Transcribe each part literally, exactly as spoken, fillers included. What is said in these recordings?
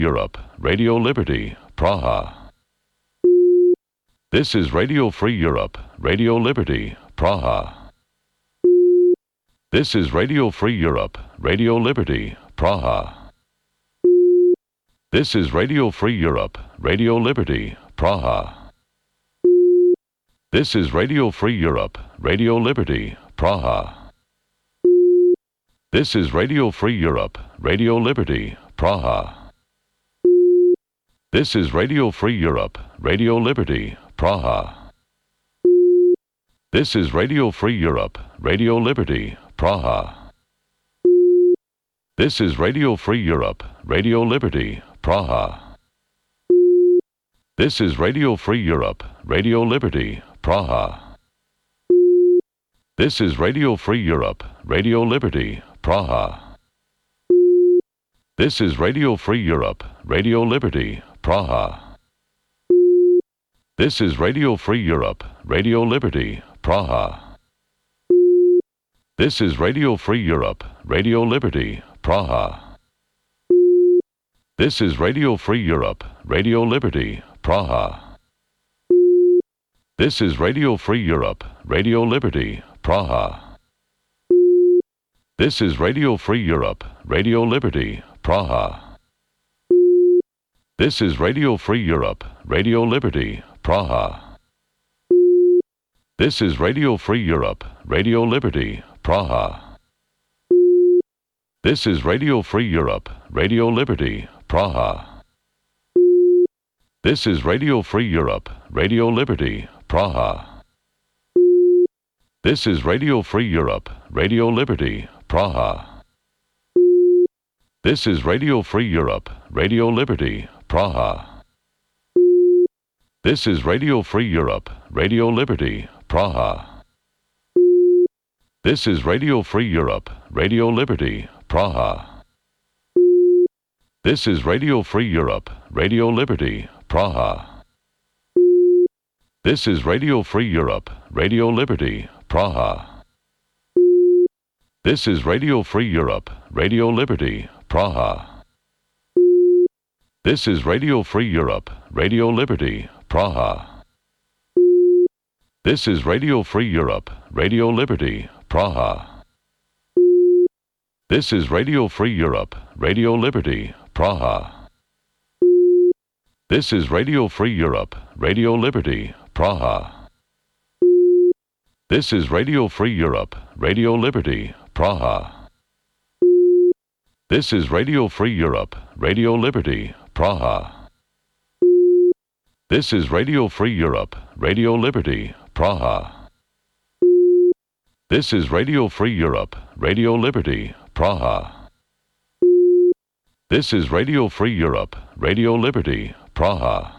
Europe, Radio Liberty, Praha. This is Radio Free Europe, Radio Liberty, Praha. This is Radio Free Europe, Radio Liberty, Praha. This is Radio Free Europe, Radio Liberty, Praha. This is Radio Free Europe, Radio Liberty, Praha. This is Radio Free Europe, Radio Liberty, Praha. This is Radio Free Europe, Radio Liberty, Praha. This is Radio Free Europe, Radio Liberty, Praha. This is Radio Free Europe, Radio Liberty, Praha. This is Radio Free Europe, Radio Liberty, Praha. This is Radio Free Europe, Radio Liberty, Praha. This is Radio Free Europe, Radio Liberty, Praha. This is Radio Free Europe, Radio Liberty, Praha. This is Radio Free Europe, Radio Liberty, Praha. This is Radio Free Europe, Radio Liberty, Praha. This is Radio Free Europe, Radio Liberty, Praha. This is Radio Free Europe, Radio Liberty, Praha. This is Radio Free Europe, Radio Liberty, Praha. This is Radio Free Europe, Radio Liberty, Praha. This is Radio Free Europe, Radio Liberty, Praha. This is Radio Free Europe, Radio Liberty, Praha. This is Radio Free Europe, Radio Liberty, Praha. This is Radio Free Europe, Radio Liberty, Praha. This is Radio Free Europe, Radio Liberty, Praha. This is Radio Free Europe, Radio Liberty, Praha. This is Radio Free Europe, Radio Liberty, Praha. This is Radio Free Europe, Radio Liberty, Praha. This is Radio Free Europe, Radio Liberty, Praha. This is Radio Free Europe, Radio Liberty, Praha. This is Radio Free Europe, Radio Liberty, Praha. This is Radio Free Europe, Radio Liberty, Praha. This is Radio Free Europe, Radio Liberty, Praha. This is Radio Free Europe, Radio Liberty, Praha. This is Radio Free Europe, Radio Liberty, Praha. This is Radio Free Europe, Radio Liberty, Praha. This is Radio Free Europe, Radio Liberty, Praha. This is Radio Free Europe, Radio Liberty, Praha.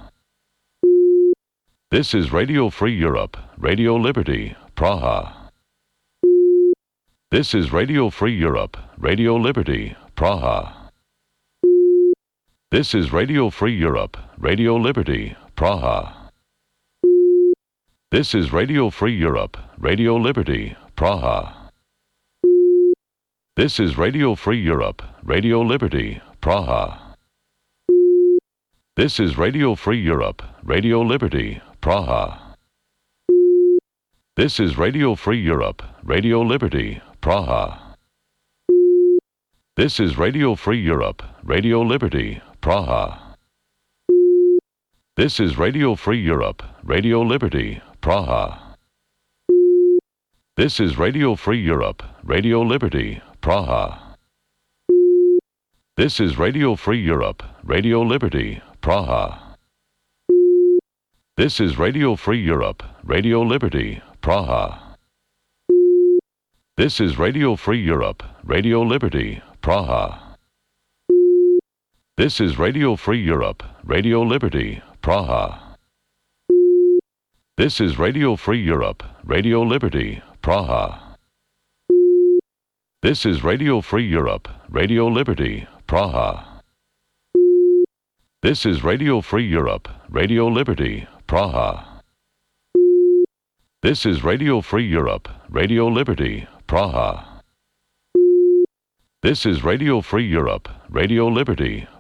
This is Radio Free Europe, Radio Liberty, Praha. This is Radio Free Europe, Radio Liberty, Praha. This is Radio Free Europe, Radio Liberty, Praha. This is Radio Free Europe, Radio Liberty, Praha. This is Radio Free Europe, Radio Liberty, Praha. This is Radio Free Europe, Radio Liberty, Praha. This is Radio Free Europe, Radio Liberty, Praha. This is Radio Free Europe, Radio Liberty, Praha. This is Radio Free Europe, Radio Liberty, Praha. This is Radio Free Europe, Radio Liberty, Praha. This is Radio Free Europe, Radio Liberty, Praha. This is Radio Free Europe, Radio Liberty, Praha. This is Radio Free Europe, Radio Liberty, Praha. This is Radio Free Europe, Radio Liberty, Praha. This is Radio Free Europe, Radio Liberty, Praha. This is Radio Free Europe, Radio Liberty, Praha. This is Radio Free Europe, Radio Liberty, Praha. This is Radio Free Europe, Radio Liberty, Praha. This is Radio Free Europe, Radio Liberty,